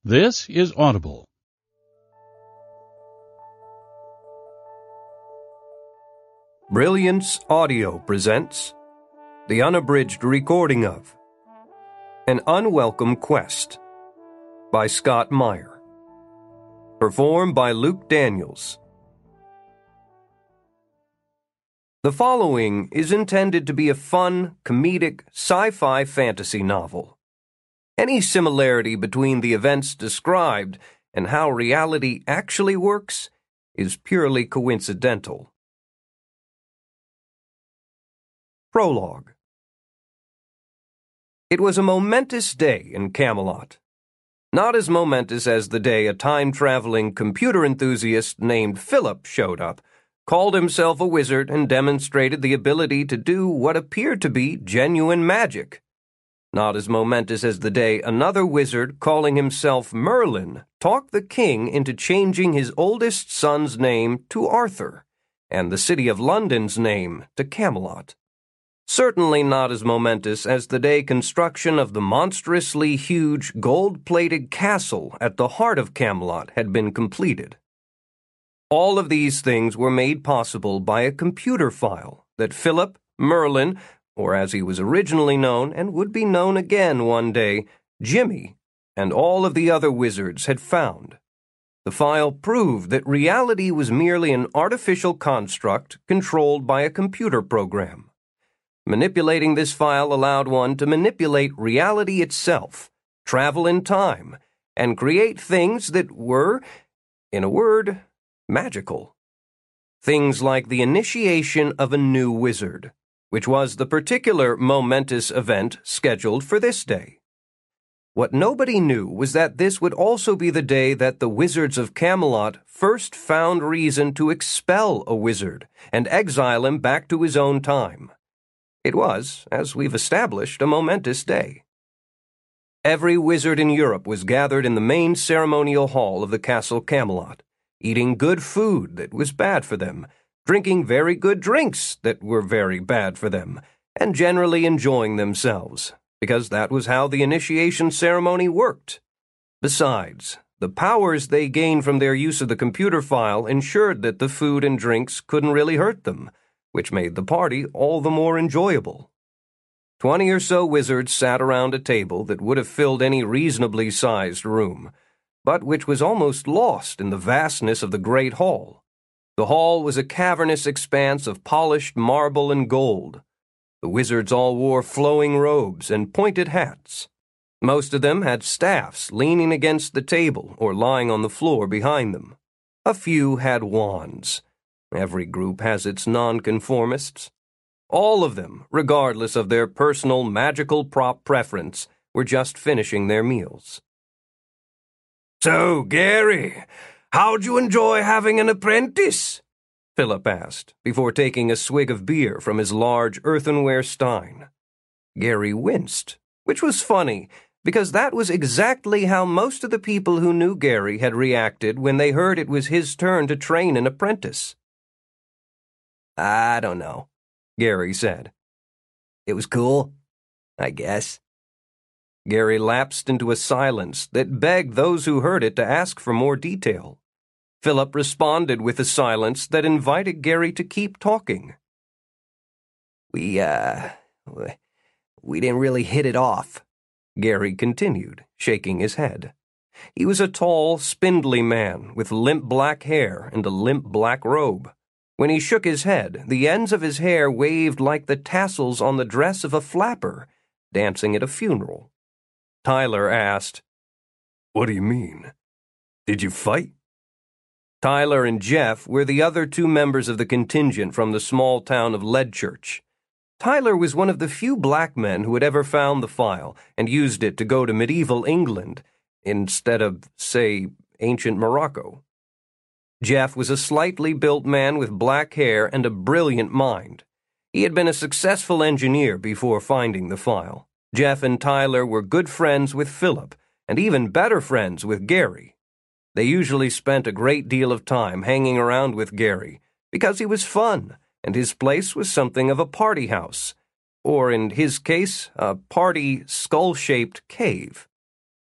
This is Audible. Brilliance Audio presents the unabridged recording of An Unwelcome Quest by Scott Meyer. Performed by Luke Daniels. The following is intended to be a fun, comedic, sci-fi fantasy novel. Any similarity between the events described and how reality actually works is purely coincidental. Prologue. It was a momentous day in Camelot. Not as momentous as the day a time-traveling computer enthusiast named Philip showed up, called himself a wizard, and demonstrated the ability to do what appeared to be genuine magic. Not as momentous as the day another wizard calling himself Merlin talked the king into changing his oldest son's name to Arthur, and the city of London's name to Camelot. Certainly not as momentous as the day construction of the monstrously huge gold-plated castle at the heart of Camelot had been completed. All of these things were made possible by a computer file that Philip, Merlin, or as he was originally known and would be known again one day, Jimmy, and all of the other wizards had found. The file proved that reality was merely an artificial construct controlled by a computer program. Manipulating this file allowed one to manipulate reality itself, travel in time, and create things that were, in a word, magical. Things like the initiation of a new wizard, which was the particular momentous event scheduled for this day. What nobody knew was that this would also be the day that the wizards of Camelot first found reason to expel a wizard and exile him back to his own time. It was, as we've established, a momentous day. Every wizard in Europe was gathered in the main ceremonial hall of the Castle Camelot, eating good food that was bad for them, drinking very good drinks that were very bad for them, and generally enjoying themselves, because that was how the initiation ceremony worked. Besides, the powers they gained from their use of the computer file ensured that the food and drinks couldn't really hurt them, which made the party all the more enjoyable. 20 or so wizards sat around a table that would have filled any reasonably sized room, but which was almost lost in the vastness of the great hall. The hall was a cavernous expanse of polished marble and gold. The wizards all wore flowing robes and pointed hats. Most of them had staffs leaning against the table or lying on the floor behind them. A few had wands. Every group has its nonconformists. All of them, regardless of their personal magical prop preference, were just finishing their meals. "So, Gary, how'd you enjoy having an apprentice?" Philip asked, before taking a swig of beer from his large earthenware stein. Gary winced, which was funny, because that was exactly how most of the people who knew Gary had reacted when they heard it was his turn to train an apprentice. "I don't know," Gary said. "It was cool, I guess." Gary lapsed into a silence that begged those who heard it to ask for more detail. Philip responded with a silence that invited Gary to keep talking. We didn't really hit it off," Gary continued, shaking his head. He was a tall, spindly man with limp black hair and a limp black robe. When he shook his head, the ends of his hair waved like the tassels on the dress of a flapper, dancing at a funeral. Tyler asked, "What do you mean? Did you fight?" Tyler and Jeff were the other two members of the contingent from the small town of Leadchurch. Tyler was one of the few black men who had ever found the file and used it to go to medieval England instead of, say, ancient Morocco. Jeff was a slightly built man with black hair and a brilliant mind. He had been a successful engineer before finding the file. Jeff and Tyler were good friends with Philip, and even better friends with Gary. They usually spent a great deal of time hanging around with Gary, because he was fun, and his place was something of a party house, or in his case, a party skull-shaped cave.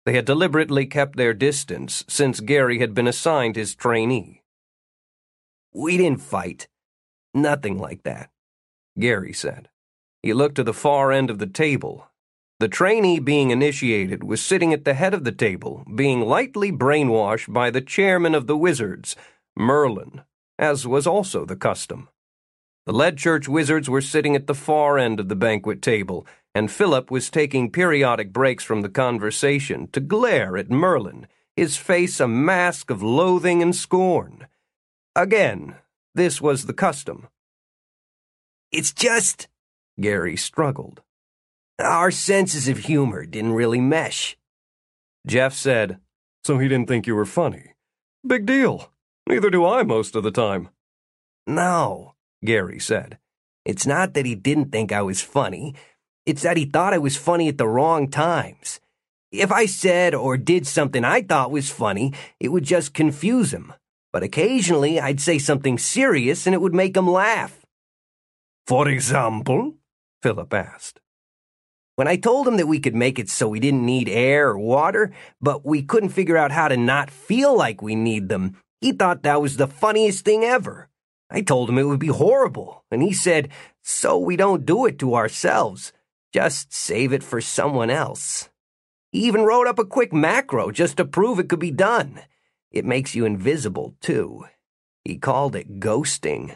They had deliberately kept their distance since Gary had been assigned his trainee. "We didn't fight. Nothing like that," Gary said. He looked to the far end of the table. The trainee being initiated was sitting at the head of the table, being lightly brainwashed by the chairman of the Wizards, Merlin, as was also the custom. The Lead Church Wizards were sitting at the far end of the banquet table, and Philip was taking periodic breaks from the conversation to glare at Merlin, his face a mask of loathing and scorn. Again, this was the custom. "It's just," Gary struggled, "our senses of humor didn't really mesh." Jeff said, "So he didn't think you were funny? Big deal. Neither do I most of the time." "No," Gary said. "It's not that he didn't think I was funny. It's that he thought I was funny at the wrong times. If I said or did something I thought was funny, it would just confuse him. But occasionally I'd say something serious and it would make him laugh." "For example?" Philip asked. "When I told him that we could make it so we didn't need air or water, but we couldn't figure out how to not feel like we need them, he thought that was the funniest thing ever. I told him it would be horrible, and he said, so we don't do it to ourselves. Just save it for someone else. He even wrote up a quick macro just to prove it could be done. It makes you invisible, too. He called it ghosting."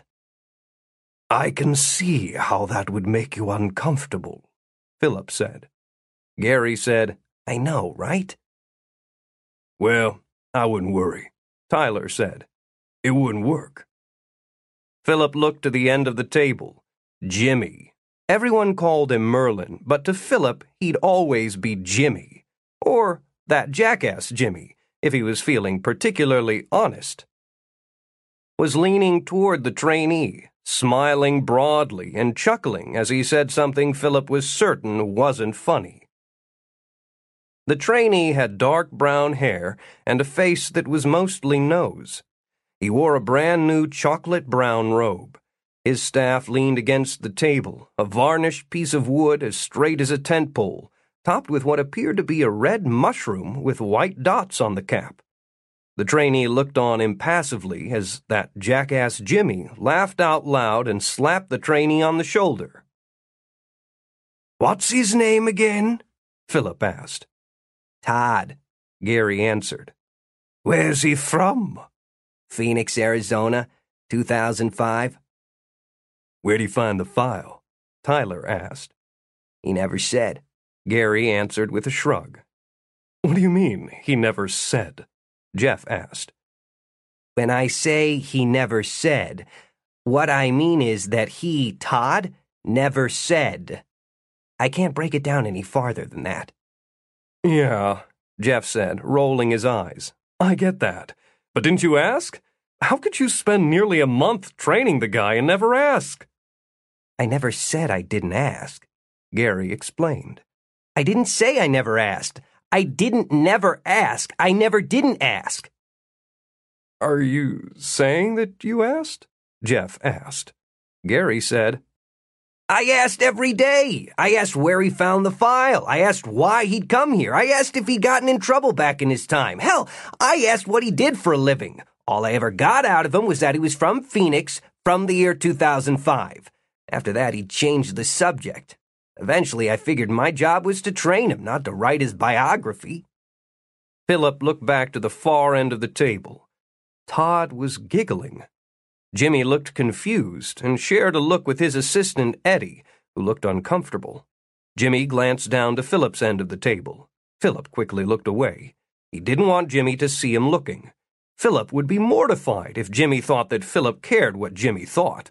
"I can see how that would make you uncomfortable," Philip said. Gary said, "I know, right?" "Well, I wouldn't worry," Tyler said. "It wouldn't work." Philip looked to the end of the table. Jimmy. Everyone called him Merlin, but to Philip he'd always be Jimmy. Or that jackass Jimmy, if he was feeling particularly honest. Was leaning toward the trainee, smiling broadly and chuckling as he said something Philip was certain wasn't funny. The trainee had dark brown hair and a face that was mostly nose. He wore a brand-new chocolate-brown robe. His staff leaned against the table, a varnished piece of wood as straight as a tent pole, topped with what appeared to be a red mushroom with white dots on the cap. The trainee looked on impassively as that jackass Jimmy laughed out loud and slapped the trainee on the shoulder. "What's his name again?" Philip asked. "Todd," Gary answered. "Where's he from?" "Phoenix, Arizona, 2005. "Where'd he find the file?" Tyler asked. "He never said," Gary answered with a shrug. "What do you mean, he never said?" Jeff asked. "When I say he never said, what I mean is that he, Todd, never said. I can't break it down any farther than that." "Yeah," Jeff said, rolling his eyes. "I get that. But didn't you ask? How could you spend nearly a month training the guy and never ask?" "I never said I didn't ask," Gary explained. "I didn't say I never asked. I didn't never ask. I never didn't ask." "Are you saying that you asked?" Jeff asked. Gary said, "I asked every day. I asked where he found the file. I asked why he'd come here. I asked if he'd gotten in trouble back in his time. Hell, I asked what he did for a living. All I ever got out of him was that he was from Phoenix, from the year 2005. After that, he changed the subject. Eventually, I figured my job was to train him, not to write his biography." Philip looked back to the far end of the table. Todd was giggling. Jimmy looked confused and shared a look with his assistant, Eddie, who looked uncomfortable. Jimmy glanced down to Philip's end of the table. Philip quickly looked away. He didn't want Jimmy to see him looking. Philip would be mortified if Jimmy thought that Philip cared what Jimmy thought.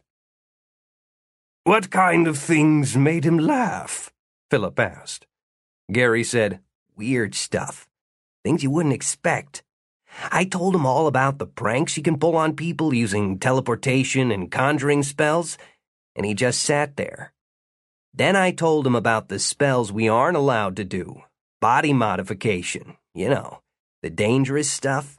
"What kind of things made him laugh?" Philip asked. Gary said, "Weird stuff. Things you wouldn't expect. I told him all about the pranks you can pull on people using teleportation and conjuring spells, and he just sat there. Then I told him about the spells we aren't allowed to do. Body modification, you know, the dangerous stuff.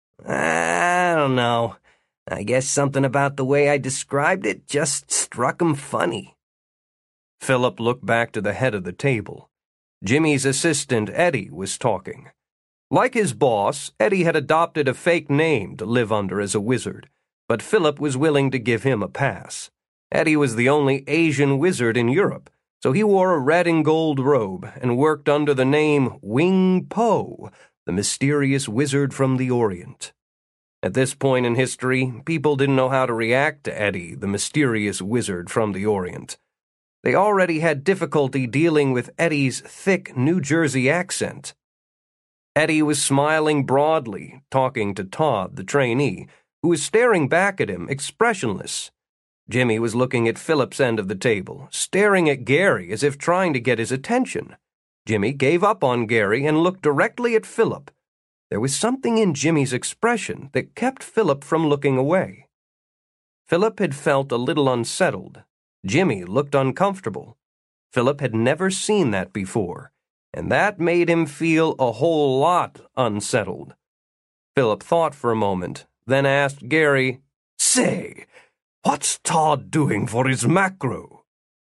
I don't know. I guess something about the way I described it just struck him funny." Philip looked back to the head of the table. Jimmy's assistant, Eddie, was talking. Like his boss, Eddie had adopted a fake name to live under as a wizard, but Philip was willing to give him a pass. Eddie was the only Asian wizard in Europe, so he wore a red and gold robe and worked under the name Wing Po, the mysterious wizard from the Orient. At this point in history, people didn't know how to react to Eddie, the mysterious wizard from the Orient. They already had difficulty dealing with Eddie's thick New Jersey accent. Eddie was smiling broadly, talking to Todd, the trainee, who was staring back at him, expressionless. Jimmy was looking at Philip's end of the table, staring at Gary as if trying to get his attention. Jimmy gave up on Gary and looked directly at Philip. There was something in Jimmy's expression that kept Philip from looking away. Philip had felt a little unsettled. Jimmy looked uncomfortable. Philip had never seen that before, and that made him feel a whole lot unsettled. Philip thought for a moment, then asked Gary, "Say, what's Todd doing for his macro?"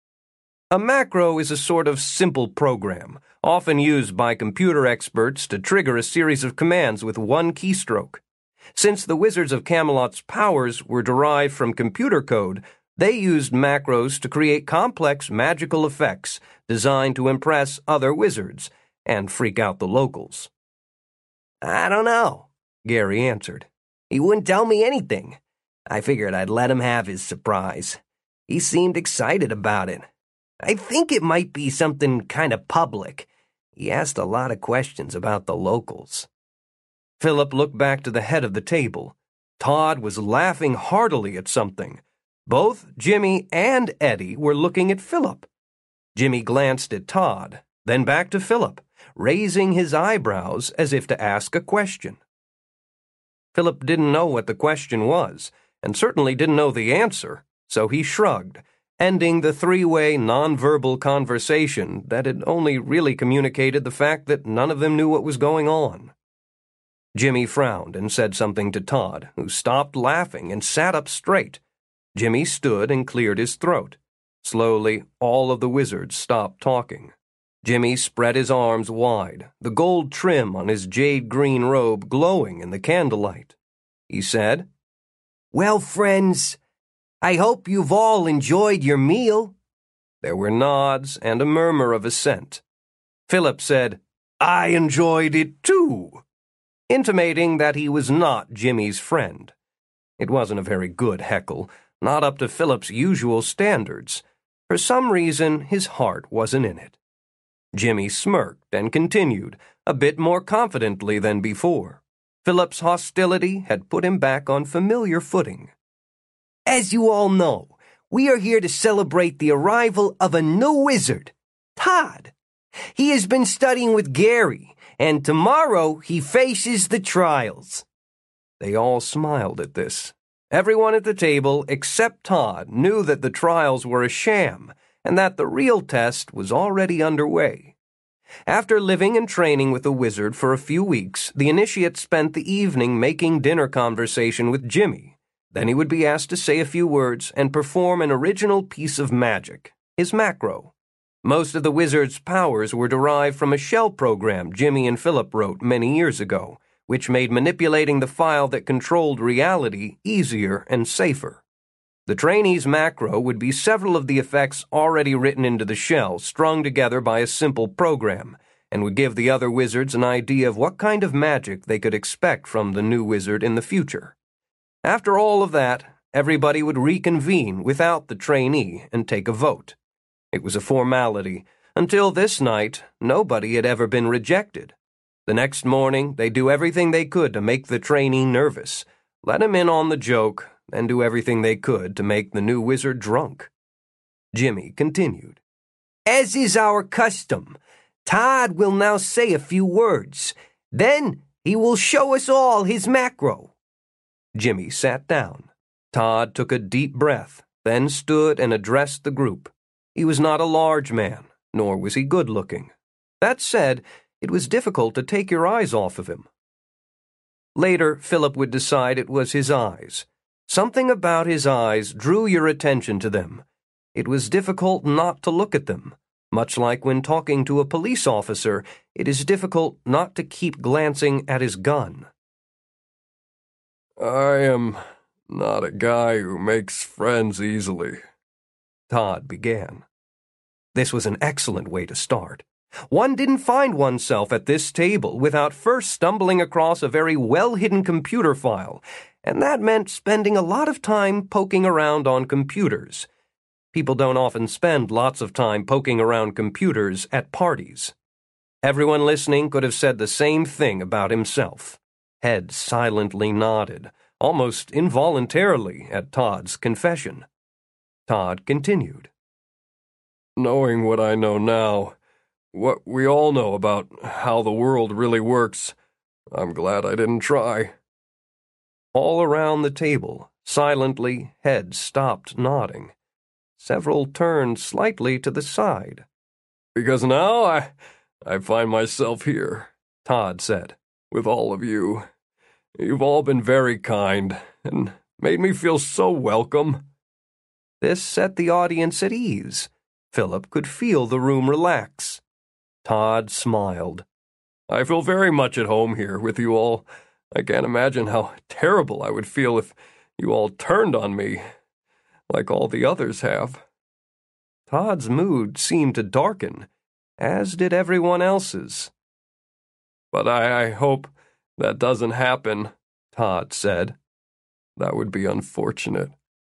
A macro is a sort of simple program, often used by computer experts to trigger a series of commands with one keystroke. Since the Wizards of Camelot's powers were derived from computer code, they used macros to create complex magical effects designed to impress other wizards and freak out the locals. "I don't know," Gary answered. "He wouldn't tell me anything. I figured I'd let him have his surprise. He seemed excited about it. I think it might be something kind of public. He asked a lot of questions about the locals." Philip looked back to the head of the table. Todd was laughing heartily at something. Both Jimmy and Eddie were looking at Philip. Jimmy glanced at Todd, then back to Philip, raising his eyebrows as if to ask a question. Philip didn't know what the question was, and certainly didn't know the answer, so he shrugged, ending the three-way nonverbal conversation that had only really communicated the fact that none of them knew what was going on. Jimmy frowned and said something to Todd, who stopped laughing and sat up straight. Jimmy stood and cleared his throat. Slowly, all of the wizards stopped talking. Jimmy spread his arms wide, the gold trim on his jade-green robe glowing in the candlelight. He said, "Well, friends, I hope you've all enjoyed your meal." There were nods and a murmur of assent. Philip said, "I enjoyed it too," intimating that he was not Jimmy's friend. It wasn't a very good heckle, not up to Philip's usual standards. For some reason, his heart wasn't in it. Jimmy smirked and continued, a bit more confidently than before. Philip's hostility had put him back on familiar footing. "As you all know, we are here to celebrate the arrival of a new wizard, Todd. He has been studying with Gary, and tomorrow he faces the trials." They all smiled at this. Everyone at the table, except Todd, knew that the trials were a sham, and that the real test was already underway. After living and training with the wizard for a few weeks, the initiate spent the evening making dinner conversation with Jimmy. Then he would be asked to say a few words and perform an original piece of magic, his macro. Most of the wizard's powers were derived from a shell program Jimmy and Philip wrote many years ago, which made manipulating the file that controlled reality easier and safer. The trainee's macro would be several of the effects already written into the shell, strung together by a simple program, and would give the other wizards an idea of what kind of magic they could expect from the new wizard in the future. After all of that, everybody would reconvene without the trainee and take a vote. It was a formality. Until this night, nobody had ever been rejected. The next morning, they do everything they could to make the trainee nervous, let him in on the joke, and do everything they could to make the new wizard drunk. Jimmy continued. "As is our custom, Todd will now say a few words. Then he will show us all his macro." Jimmy sat down. Todd took a deep breath, then stood and addressed the group. He was not a large man, nor was he good-looking. That said, it was difficult to take your eyes off of him. Later, Philip would decide it was his eyes. Something about his eyes drew your attention to them. It was difficult not to look at them. Much like when talking to a police officer, it is difficult not to keep glancing at his gun. I am not a guy who makes friends easily, Todd began. This was an excellent way to start. One didn't find oneself at this table without first stumbling across a very well-hidden computer file, and that meant spending a lot of time poking around on computers. People don't often spend lots of time poking around computers at parties. Everyone listening could have said the same thing about himself. Heads silently nodded, almost involuntarily, at Todd's confession. Todd continued. Knowing what I know now, what we all know about how the world really works, I'm glad I didn't try. All around the table, silently, heads stopped nodding. Several turned slightly to the side. Because now I find myself here, Todd said, with all of you. You've all been very kind and made me feel so welcome. This set the audience at ease. Philip could feel the room relax. Todd smiled. I feel very much at home here with you all. I can't imagine how terrible I would feel if you all turned on me, like all the others have. Todd's mood seemed to darken, as did everyone else's. But I hope that doesn't happen, Todd said. That would be unfortunate.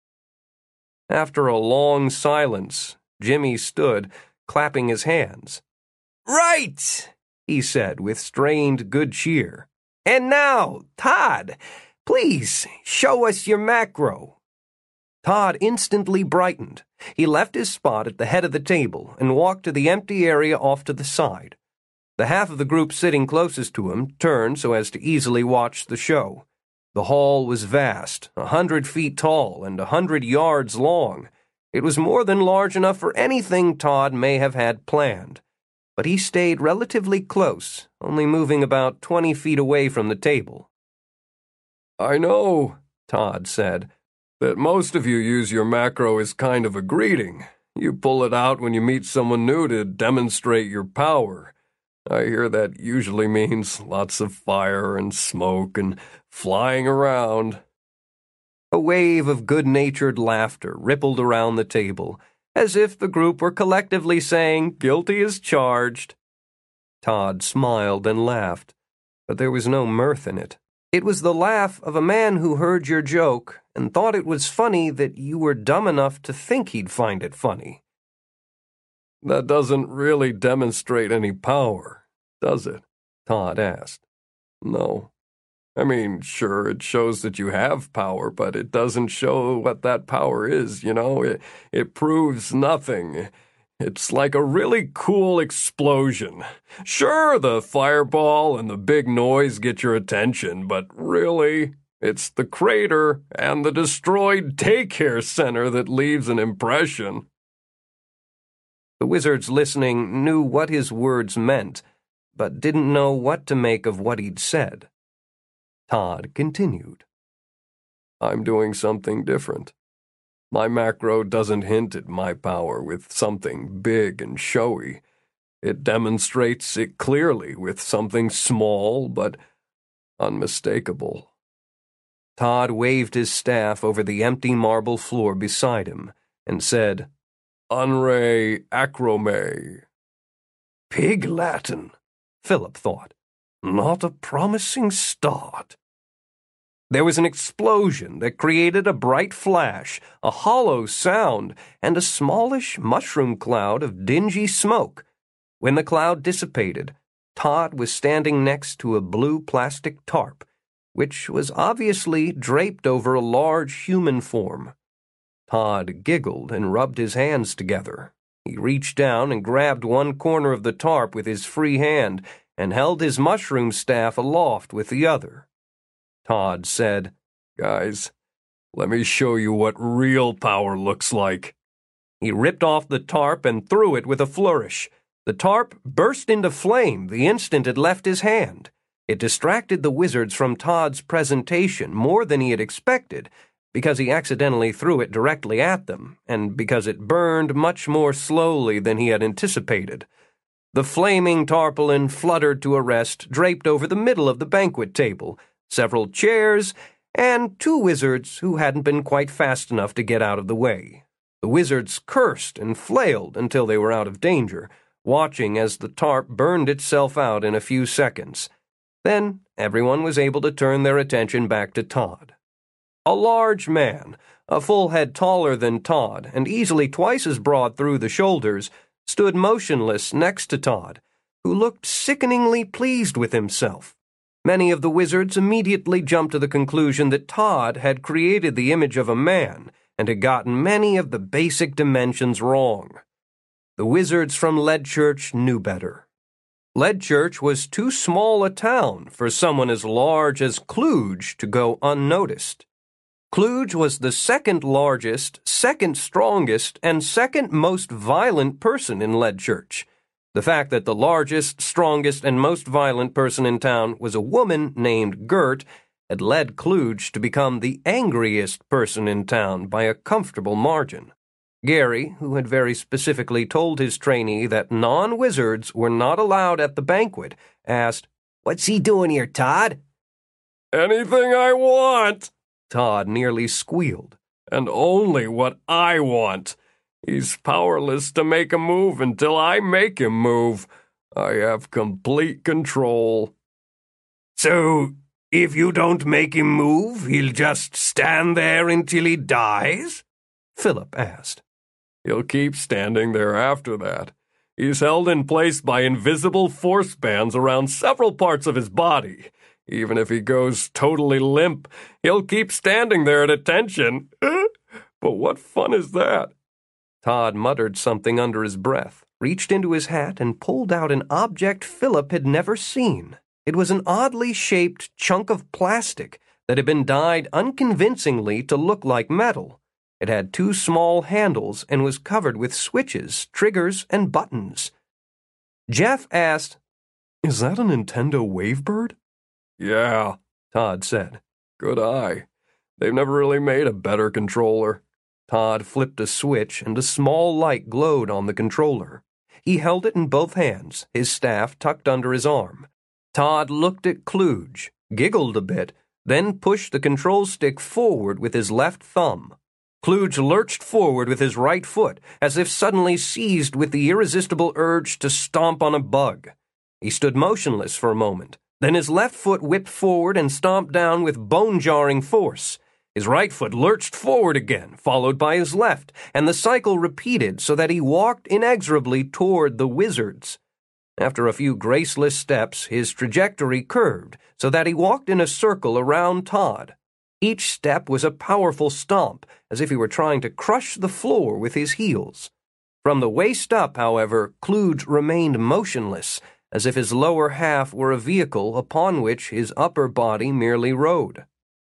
After a long silence, Jimmy stood, clapping his hands. Right, he said with strained good cheer. And now, Todd, please show us your macro. Todd instantly brightened. He left his spot at the head of the table and walked to the empty area off to the side. The half of the group sitting closest to him turned so as to easily watch the show. The hall was vast, 100 feet tall and 100 yards long. It was more than large enough for anything Todd may have had planned. But he stayed relatively close, only moving about 20 feet away from the table. I know, Todd said, that most of you use your macro as kind of a greeting. You pull it out when you meet someone new to demonstrate your power. I hear that usually means lots of fire and smoke and flying around. A wave of good-natured laughter rippled around the table, as if the group were collectively saying, "Guilty as charged." Todd smiled and laughed, but there was no mirth in it. It was the laugh of a man who heard your joke and thought it was funny that you were dumb enough to think he'd find it funny. That doesn't really demonstrate any power, does it? Todd asked. No. I mean, sure, it shows that you have power, but it doesn't show what that power is, you know? It proves nothing. It's like a really cool explosion. Sure, the fireball and the big noise get your attention, but really, it's the crater and the destroyed daycare center that leaves an impression. The wizards listening knew what his words meant, but didn't know what to make of what he'd said. Todd continued. I'm doing something different. My macro doesn't hint at my power with something big and showy. It demonstrates it clearly with something small but unmistakable. Todd waved his staff over the empty marble floor beside him and said, Unre acrome. Pig Latin, Philip thought. Not a promising start. There was an explosion that created a bright flash, a hollow sound, and a smallish mushroom cloud of dingy smoke. When the cloud dissipated, Todd was standing next to a blue plastic tarp, which was obviously draped over a large human form. Todd giggled and rubbed his hands together. He reached down and grabbed one corner of the tarp with his free hand and held his mushroom staff aloft with the other. Todd said, Guys, let me show you what real power looks like. He ripped off the tarp and threw it with a flourish. The tarp burst into flame the instant it left his hand. It distracted the wizards from Todd's presentation more than he had expected, because he accidentally threw it directly at them, and because it burned much more slowly than he had anticipated. The flaming tarpaulin fluttered to a rest draped over the middle of the banquet table, several chairs, and two wizards who hadn't been quite fast enough to get out of the way. The wizards cursed and flailed until they were out of danger, watching as the tarp burned itself out in a few seconds. Then everyone was able to turn their attention back to Todd. A large man, a full head taller than Todd and easily twice as broad through the shoulders, stood motionless next to Todd, who looked sickeningly pleased with himself. Many of the wizards immediately jumped to the conclusion that Todd had created the image of a man and had gotten many of the basic dimensions wrong. The wizards from Leadchurch knew better. Leadchurch was too small a town for someone as large as Klooge to go unnoticed. Klooge was the second largest, second strongest, and second most violent person in Leadchurch. The fact that the largest, strongest, and most violent person in town was a woman named Gert had led Klooge to become the angriest person in town by a comfortable margin. Gary, who had very specifically told his trainee that non-wizards were not allowed at the banquet, asked, "What's he doing here, Todd?" "Anything I want," Todd nearly squealed. "And only what I want. He's powerless to make a move until I make him move. I have complete control." "So, if you don't make him move, he'll just stand there until he dies?" Philip asked. "He'll keep standing there after that. He's held in place by invisible force bands around several parts of his body. Even if he goes totally limp, he'll keep standing there at attention. But what fun is that?" Todd muttered something under his breath, reached into his hat, and pulled out an object Philip had never seen. It was an oddly shaped chunk of plastic that had been dyed unconvincingly to look like metal. It had two small handles and was covered with switches, triggers, and buttons. Jeff asked, "Is that a Nintendo Wavebird?" "Yeah," Todd said. "Good eye. They've never really made a better controller." Todd flipped a switch and a small light glowed on the controller. He held it in both hands, his staff tucked under his arm. Todd looked at Klooge, giggled a bit, then pushed the control stick forward with his left thumb. Klooge lurched forward with his right foot, as if suddenly seized with the irresistible urge to stomp on a bug. He stood motionless for a moment. Then his left foot whipped forward and stomped down with bone-jarring force. His right foot lurched forward again, followed by his left, and the cycle repeated so that he walked inexorably toward the wizards. After a few graceless steps, his trajectory curved so that he walked in a circle around Todd. Each step was a powerful stomp, as if he were trying to crush the floor with his heels. From the waist up, however, Klooge remained motionless, as if his lower half were a vehicle upon which his upper body merely rode.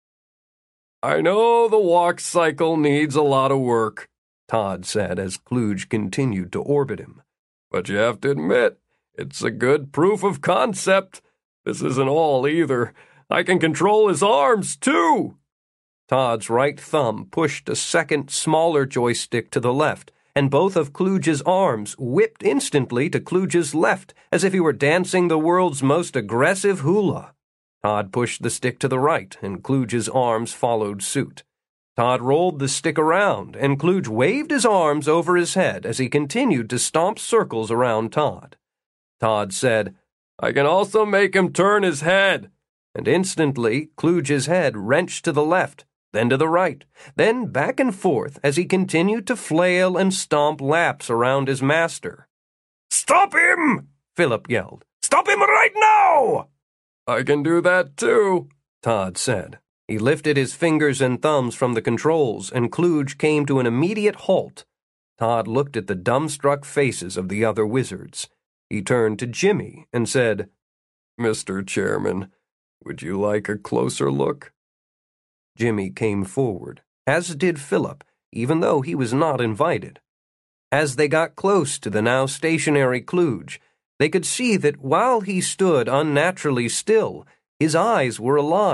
"I know the walk cycle needs a lot of work," Todd said as Klooge continued to orbit him. "But you have to admit, it's a good proof of concept. This isn't all either. I can control his arms, too." Todd's right thumb pushed a second, smaller joystick to the left, and both of Klooge's arms whipped instantly to Klooge's left, as if he were dancing the world's most aggressive hula. Todd pushed the stick to the right, and Klooge's arms followed suit. Todd rolled the stick around, and Klooge waved his arms over his head as he continued to stomp circles around Todd. Todd said, "I can also make him turn his head." And instantly, Klooge's head wrenched to the left, then to the right, then back and forth as he continued to flail and stomp laps around his master. "Stop him!" Philip yelled. "Stop him right now!" "I can do that too," Todd said. He lifted his fingers and thumbs from the controls, and Klooge came to an immediate halt. Todd looked at the dumbstruck faces of the other wizards. He turned to Jimmy and said, "Mr. Chairman, would you like a closer look?" Jimmy came forward, as did Philip, even though he was not invited. As they got close to the now stationary Klooge, they could see that while he stood unnaturally still, his eyes were alive.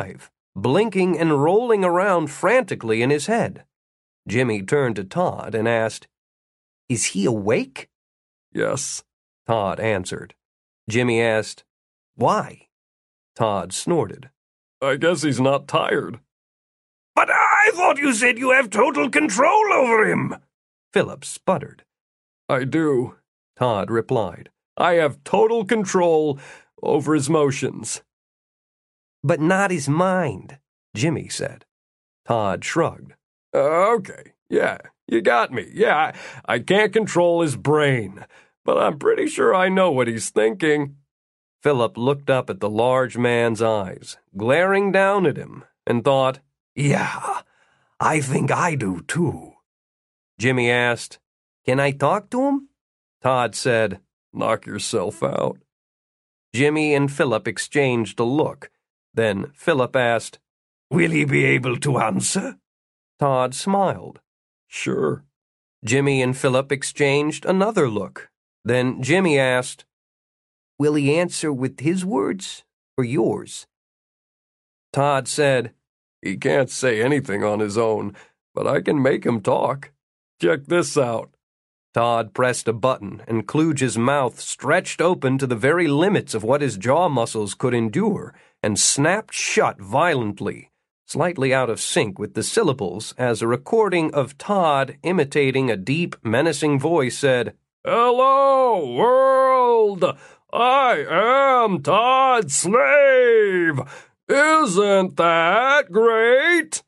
blinking and rolling around frantically in his head. Jimmy turned to Todd and asked, "Is he awake?" Yes, Todd answered. Jimmy asked, "Why?" Todd snorted. I guess he's not tired. But I thought you said you have total control over him, Philip sputtered. I do, Todd replied. I have total control over his motions. But not his mind, Jimmy said. Todd shrugged. Okay, yeah, you got me. Yeah, I can't control his brain, but I'm pretty sure I know what he's thinking. Philip looked up at the large man's eyes, glaring down at him, and thought, Yeah, I think I do too. Jimmy asked, "Can I talk to him?" Todd said, Knock yourself out. Jimmy and Philip exchanged a look. Then Philip asked, Will he be able to answer? Todd smiled. Sure. Jimmy and Philip exchanged another look. Then Jimmy asked, Will he answer with his words or yours? Todd said, He can't say anything on his own, but I can make him talk. Check this out. Todd pressed a button, and Kluge's mouth stretched open to the very limits of what his jaw muscles could endure, and snapped shut violently, slightly out of sync with the syllables, as a recording of Todd imitating a deep, menacing voice said, Hello, world! I am Todd Slave! Isn't that great?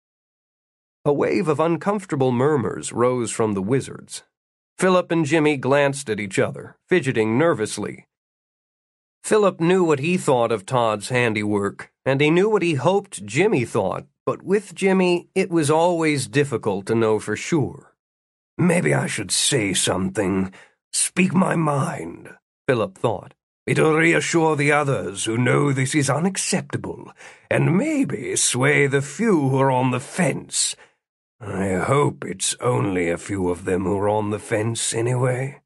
A wave of uncomfortable murmurs rose from the wizards. Philip and Jimmy glanced at each other, fidgeting nervously. Philip knew what he thought of Todd's handiwork, and he knew what he hoped Jimmy thought, but with Jimmy it was always difficult to know for sure. Maybe I should say something, speak my mind, Philip thought. It'll reassure the others who know this is unacceptable, and maybe sway the few who are on the fence. I hope it's only a few of them who are on the fence anyway.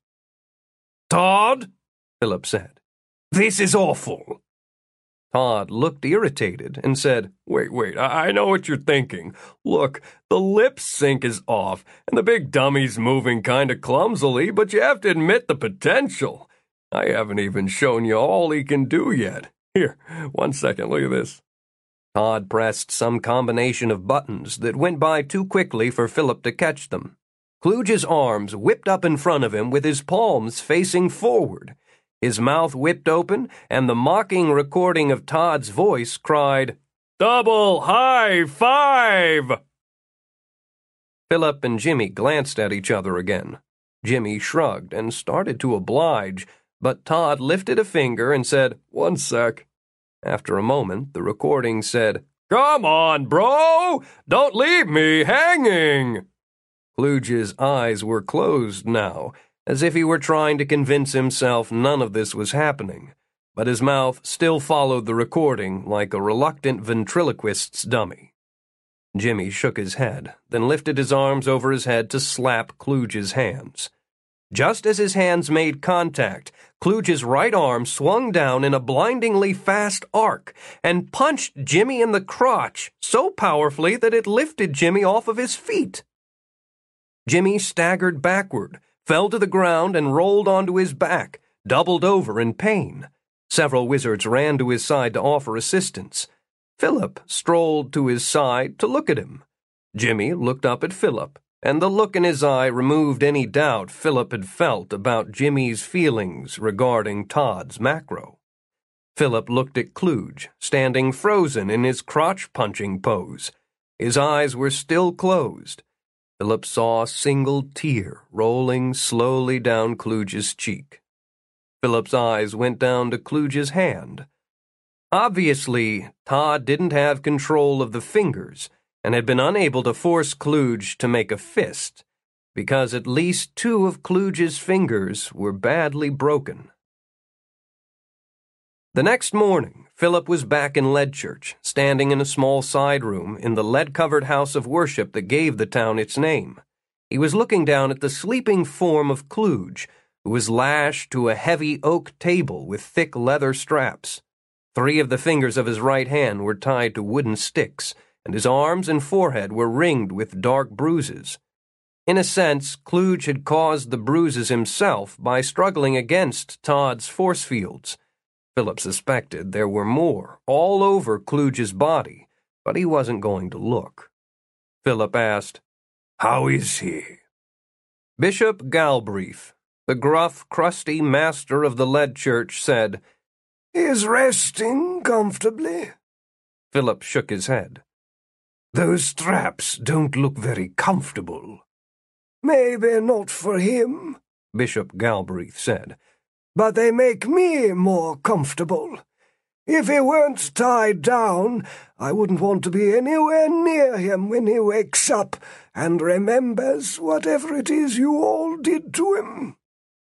Todd, Philip said. This is awful. Todd looked irritated and said, Wait, I know what you're thinking. Look, the lip sync is off, and the big dummy's moving kinda clumsily, but you have to admit the potential. I haven't even shown you all he can do yet. Here, 1 second, look at this. Todd pressed some combination of buttons that went by too quickly for Philip to catch them. Kluge's arms whipped up in front of him with his palms facing forward. His mouth whipped open, and the mocking recording of Todd's voice cried, Double high five! Philip and Jimmy glanced at each other again. Jimmy shrugged and started to oblige, but Todd lifted a finger and said, 1 sec. After a moment, the recording said, Come on, bro! Don't leave me hanging! Kluge's eyes were closed now, as if he were trying to convince himself none of this was happening, but his mouth still followed the recording like a reluctant ventriloquist's dummy. Jimmy shook his head, then lifted his arms over his head to slap Kluge's hands. Just as his hands made contact, Kluge's right arm swung down in a blindingly fast arc and punched Jimmy in the crotch so powerfully that it lifted Jimmy off of his feet. Jimmy staggered backward, fell to the ground, and rolled onto his back, doubled over in pain. Several wizards ran to his side to offer assistance. Philip strolled to his side to look at him. Jimmy looked up at Philip, and the look in his eye removed any doubt Philip had felt about Jimmy's feelings regarding Todd's macro. Philip looked at Kluge, standing frozen in his crotch-punching pose. His eyes were still closed. Philip saw a single tear rolling slowly down Kluge's cheek. Philip's eyes went down to Kluge's hand. Obviously, Todd didn't have control of the fingers, and had been unable to force Kluge to make a fist, because at least 2 of Kluge's fingers were badly broken. The next morning, Philip was back in Leadchurch, standing in a small side room in the lead-covered house of worship that gave the town its name. He was looking down at the sleeping form of Kluge, who was lashed to a heavy oak table with thick leather straps. 3 of the fingers of his right hand were tied to wooden sticks, and his arms and forehead were ringed with dark bruises. In a sense, Kluge had caused the bruises himself by struggling against Todd's force fields. Philip suspected there were more, all over Kluge's body, but he wasn't going to look. Philip asked, "How is he?" Bishop Galbraith, the gruff, crusty master of the Lead Church, said, "He's resting comfortably." Philip shook his head. "Those straps don't look very comfortable." "Maybe not for him," Bishop Galbraith said, "but they make me more comfortable. If he weren't tied down, I wouldn't want to be anywhere near him when he wakes up and remembers whatever it is you all did to him."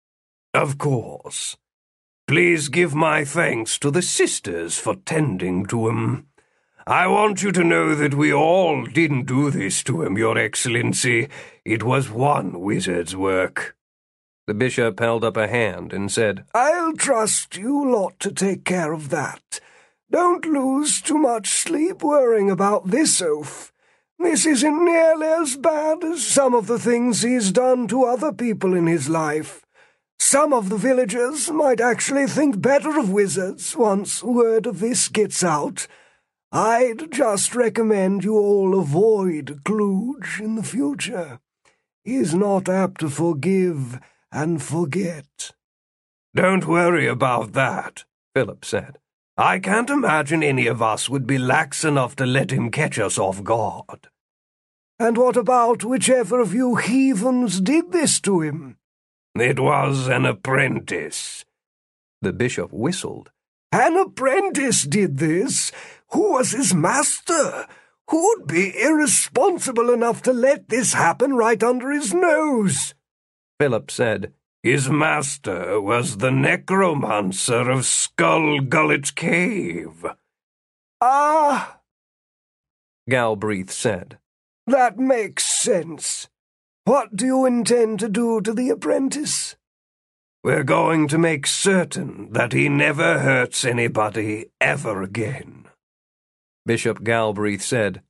"Of course. Please give my thanks to the sisters for tending to him. I want you to know that we all didn't do this to him, Your Excellency. It was one wizard's work." The bishop held up a hand and said, "I'll trust you lot to take care of that. Don't lose too much sleep worrying about this oaf. This isn't nearly as bad as some of the things he's done to other people in his life. Some of the villagers might actually think better of wizards once word of this gets out. I'd just recommend you all avoid Kluge in the future. He's not apt to forgive and forget." "Don't worry about that," Philip said. "I can't imagine any of us would be lax enough to let him catch us off guard." "And what about whichever of you heathens did this to him?" "It was an apprentice." The bishop whistled. "An apprentice did this? Who was his master? Who'd be irresponsible enough to let this happen right under his nose?" Philip said, "His master was the necromancer of Skull Gullet Cave." "Ah," Galbraith said. "That makes sense. What do you intend to do to the apprentice?" "We're going to make certain that he never hurts anybody ever again." Bishop Galbraith said,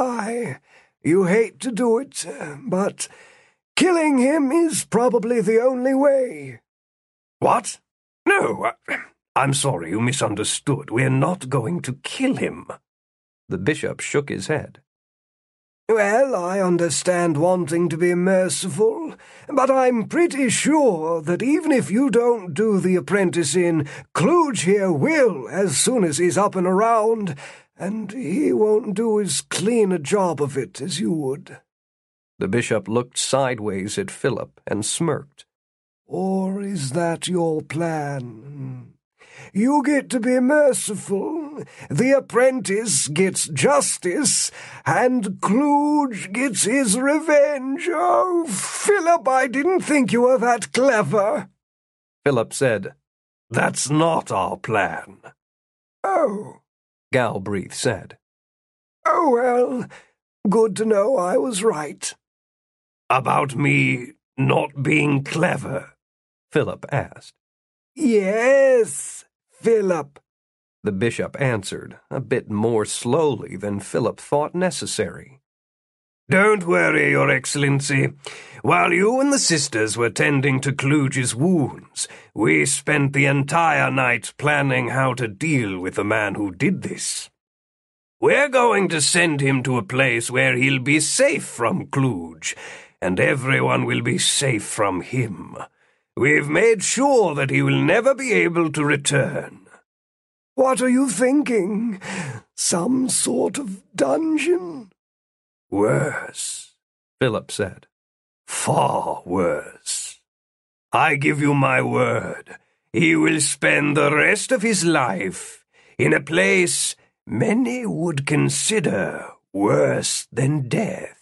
You hate to do it, but killing him is probably the only way." "What? No, I'm sorry, you misunderstood. We're not going to kill him." The bishop shook his head. "Well, I understand wanting to be merciful, but I'm pretty sure that even if you don't do the apprentice in, Kluge here will as soon as he's up and around, and he won't do as clean a job of it as you would." The bishop looked sideways at Philip and smirked. "Or is that your plan? You get to be merciful, the apprentice gets justice, and Kluge gets his revenge. Oh, Philip, I didn't think you were that clever." Philip said, "That's not our plan." "Oh," Galbraith said. "Oh, well, good to know I was right." "About me not being clever?" Philip asked. "Yes, Philip," the bishop answered, a bit more slowly than Philip thought necessary. "Don't worry, Your Excellency. While you and the sisters were tending to Kluge's wounds, we spent the entire night planning how to deal with the man who did this. We're going to send him to a place where he'll be safe from Kluge, and everyone will be safe from him. We've made sure that he will never be able to return." "What are you thinking? Some sort of dungeon?" "Worse," Philip said. "Far worse. I give you my word, he will spend the rest of his life in a place many would consider worse than death."